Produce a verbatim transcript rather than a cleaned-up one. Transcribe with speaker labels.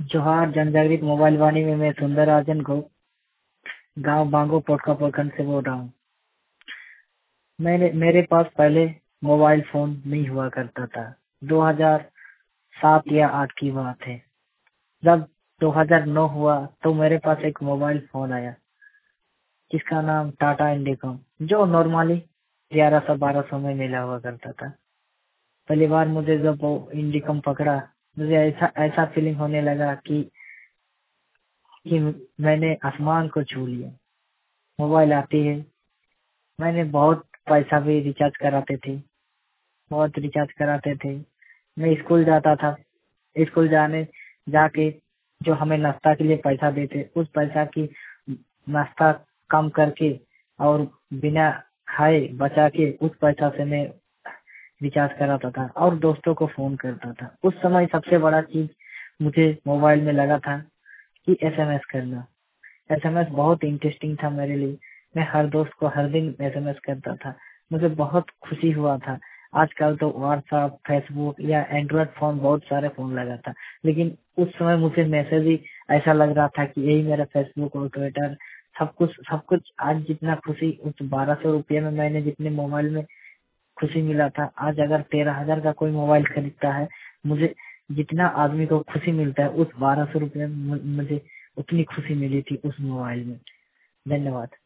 Speaker 1: जोहार जनजागृत मोबाइल वाणी में मैं सुंदरराजन को गांव बांगो पोटका प्रखंड से बोल रहा हूँ। मैंने मेरे पास पहले मोबाइल फोन नहीं हुआ करता था। दो हज़ार सात या आठ की बात है। जब दो हज़ार नौ हुआ तो मेरे पास एक मोबाइल फोन आया जिसका नाम टाटा इंडिकॉम, जो नॉर्मली ग्यारह सौ बारह सौ में मिला हुआ करता था। पहली बार मुझे जब वो इंडिकॉम पकड़ा, मुझे ऐसा ऐसा फीलिंग होने लगा कि कि मैंने आसमान को छू लिया। मोबाइल आती है, मैंने बहुत पैसा भी रिचार्ज कराते थे बहुत रिचार्ज कराते थे। मैं स्कूल जाता था, स्कूल जाने जाके जो हमें नाश्ता के लिए पैसा देते, उस पैसा की नाश्ता कम करके और बिना खाए बचा के उस पैसा से मैं रिचार्ज कराता था और दोस्तों को फोन करता था। उस समय सबसे बड़ा चीज मुझे मोबाइल में लगा था कि एसएमएस करना। एसएमएस बहुत इंटरेस्टिंग था मेरे लिए। मैं हर दोस्त को हर दिन एसएमएस करता था। मुझे बहुत खुशी हुआ था। आजकल तो व्हाट्सएप, फेसबुक या एंड्रॉइड फोन बहुत सारे फोन लगा था, लेकिन उस समय मुझे मैसेज ही ऐसा लग रहा था कि यही मेरा फेसबुक और ट्विटर सब कुछ सब कुछ आज जितना खुशी उस बारह सौ रुपये में मैंने जितने मोबाइल में खुशी मिला था, आज अगर तेरह हजार का कोई मोबाइल खरीदता है, मुझे जितना आदमी को खुशी मिलता है उस बारह सौ रुपये में मुझे उतनी खुशी मिली थी उस मोबाइल में। धन्यवाद।